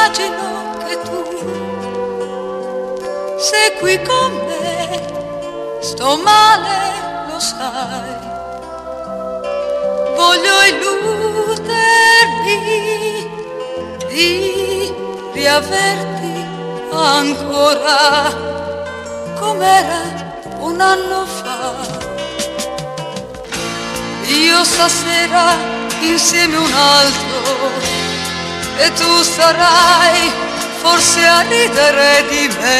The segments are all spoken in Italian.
immagino che tu sei qui con me, sto male, lo sai, voglio illudermi di riaverti ancora com'era un anno fa. Io stasera insieme un altro e tu sarai forse a ridere di me,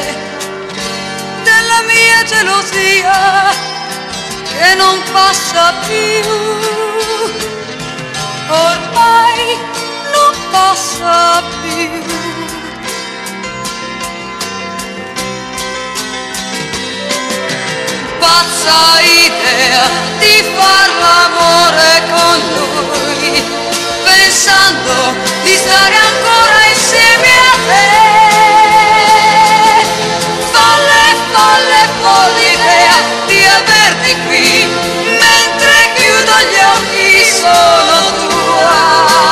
della mia gelosia che non passa più, ormai non passa più. Pazza idea di far l'amore con lui, pensando di stare ancora insieme a te. Folle, folle, folle idea di averti qui, mentre chiudo gli occhi sono tua.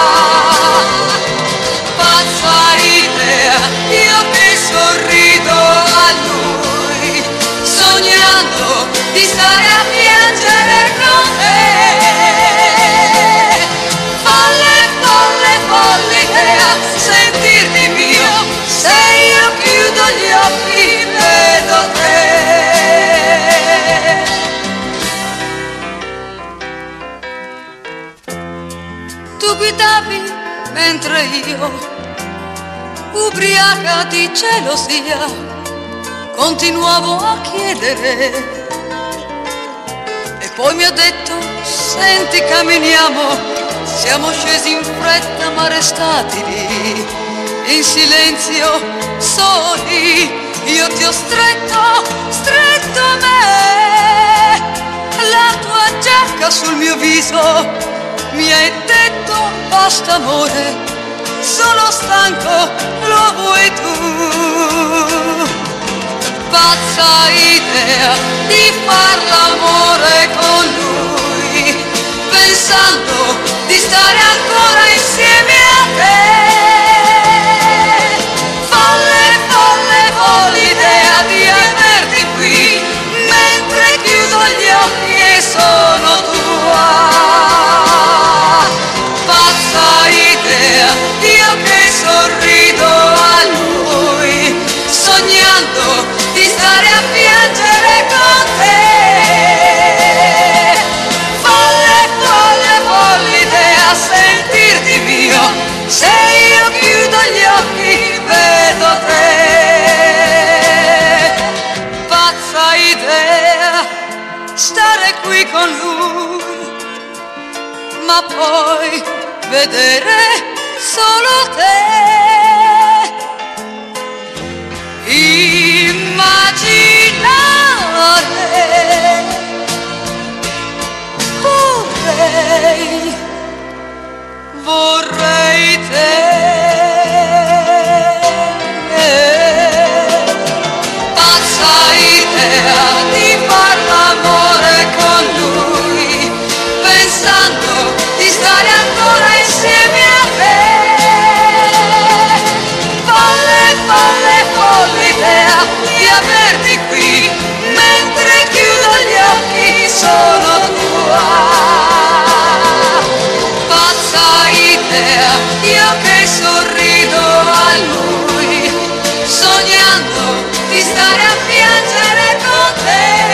Pazza idea, io che sorrido a lui, sognando di stare a piangere con te. Folle, folle, folle idea, sentirti mio, se io chiudo gli occhi vedo te. Tu guidavi mentre io, ubriaca di gelosia, continuavo a chiedere. Poi mi ha detto, senti camminiamo, siamo scesi in fretta ma restati lì, in silenzio, soli, io ti ho stretto, stretto a me, la tua giacca sul mio viso, mi hai detto, basta amore, sono stanco, lo vuoi tu. Pazza idea di far l'amore con lui, pensando di stare ancora insieme a te. Folle, folle, folle idea di averti qui, mentre chiudo gli occhi e sono tua. Pazza idea, io che sorrido a lui, sognando di stare a piangere con te. Folle, folle, folle idea, sentirti mio, se io chiudo gli occhi vedo te. Pazza idea, stare qui con lui, ma poi vedere solo te. Immaginare, vorrei te. Pazza idea di far l'amore con lui, pensando di stare ancora insieme a te. Folle, folle, folle idea di averti qui, mentre chiudo gli occhi sono tua. Pazza idea, io che sorrido a lui, sognando di stare a piangere con te.